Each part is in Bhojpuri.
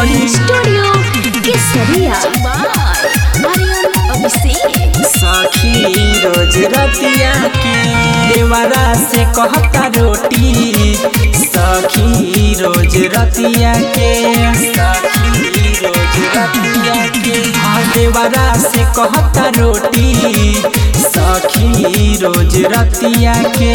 रिकॉर्डिंग स्टूडियो केसरिया सखी रोज रतिया के देवरा से कहता रोटी सखी रोज रतिया के सखी रोज रतिया के देवरा से कहता रोटी सखी रोज रतिया के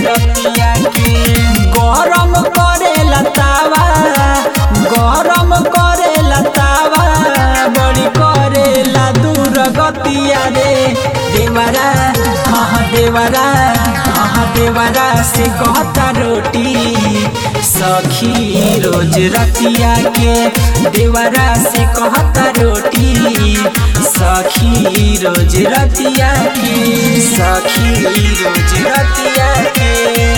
गरम करे लतावा गरम करे लतावा बड़ी करे ला दूर गतिया रे देवरा देवरा से कहता रोटी सखी रोज रतिया के देवरा से कहता रोटी सखी रोज रतिया के सखी रोज रतिया के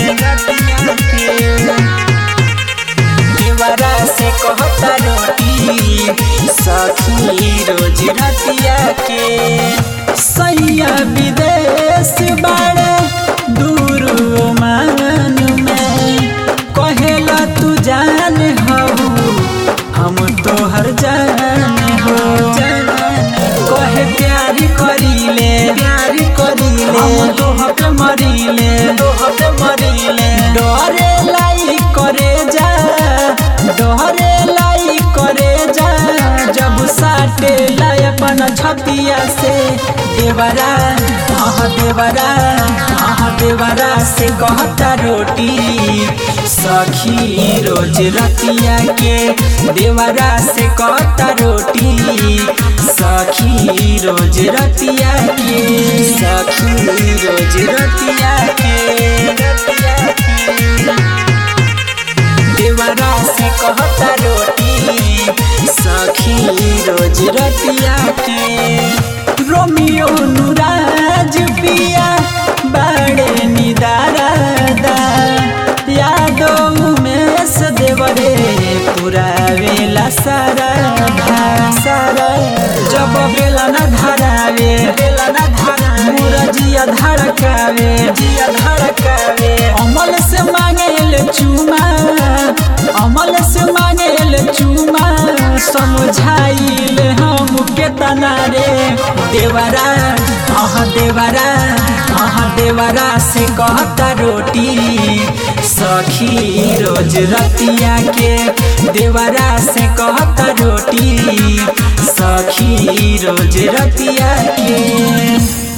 देवरा से कहता रोटी सखी रोज रतिया के सैया विदेश बाड़े दूर मान में कहेला तू जान हो हम तोहर जान हो कहे प्यार करीले हम तोह पे मरीले डरे लाई करे जा डरे लाई करे जा जब साटे लाई अपन छतिया से देवरा देवरा से कहता रोटी सखी रोज रतिया के देवरा से कहता रोटी सखी रोज रतिया के सखी रोज रतिया के देवरा से कहता रोटी सखी रोज रतिया के रोमियो नुराज पिया बड़े निदारादा यादों में सदेवरे पूरा वेला सारा जब बेला न धरावे मुरा जिया धड़कावे अमल से मांगेल चुमा समझाइल हम केतना रे देवरा से कहता रोटी सखी रोज रतिया के देवरा से कहता रोटी सखी रोज रतिया के।